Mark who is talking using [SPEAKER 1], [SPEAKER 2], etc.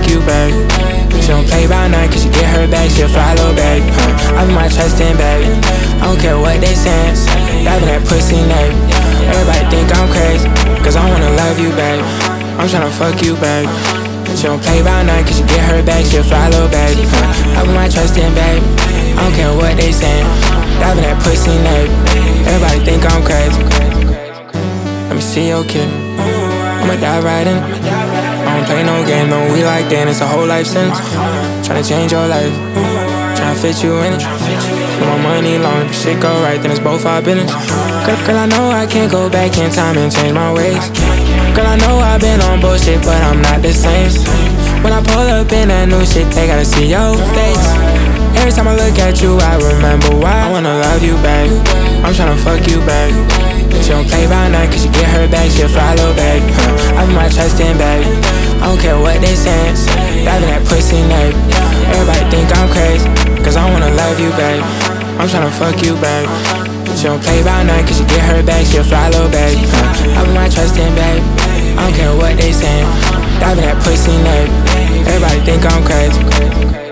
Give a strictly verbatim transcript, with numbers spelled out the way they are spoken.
[SPEAKER 1] you, babe. She don't play by night, cause you get her back, she'll follow back. Huh. I put my trust in, babe. I don't care what they saying. Diving that pussy neck. Everybody think I'm crazy, cause I wanna love you, babe. I'm tryna fuck you, babe. She don't play by night, cause you get her back, she'll follow back. Huh. I put my trust in, babe. I don't care what they saying. Diving that pussy neck. Everybody think I'm crazy. Let me see your kid. I'ma dive right in. I don't play no game, no we like that. It's a whole life sentence. Tryna change your life, tryna fit you in it. Put my money long, if shit go right, then it's both our business. Cause, cause I know I can't go back in time and change my ways. Cause I know I've been on bullshit, but I'm not the same. When I pull up in that new shit, they gotta see your face. Every time I look at you, I remember why. I wanna love you, babe. I'm tryna fuck you, babe. She don't play by night, cause you get her back, she'll follow back. Huh. I put my trust in, babe. I don't care what they saying. Diving that pussy neck. Everybody think I'm crazy, cause I wanna love you, babe. I'm tryna fuck you, babe. She don't play by night, cause you get her back, she'll follow back. Huh. I put my trust in, babe. I don't care what they saying. Diving that pussy neck. Everybody think I'm crazy.